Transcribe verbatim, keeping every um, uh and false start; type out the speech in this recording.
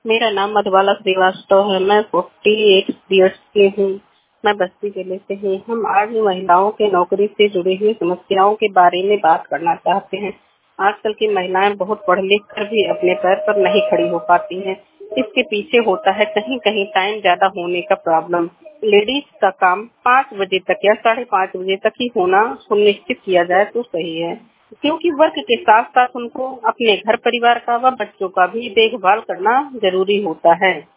मेरा नाम मधुबाला श्रीवास्तव है। मैं अड़तालीस इयर्स की हूँ। मैं बस्ती जिले से हूँ। हम आज महिलाओं के नौकरी से जुड़ी हुई समस्याओं के बारे में बात करना चाहते हैं। आजकल की महिलाएं बहुत पढ़ लिख कर भी अपने पैर पर नहीं खड़ी हो पाती हैं। इसके पीछे होता है कहीं कहीं टाइम ज्यादा होने का प्रॉब्लम। लेडीज का काम पाँच बजे तक या साढ़े पाँच बजे तक ही होना सुनिश्चित किया जाए तो सही है, क्योंकि वर्क के साथ साथ उनको अपने घर परिवार का व बच्चों का भी देखभाल करना जरूरी होता है।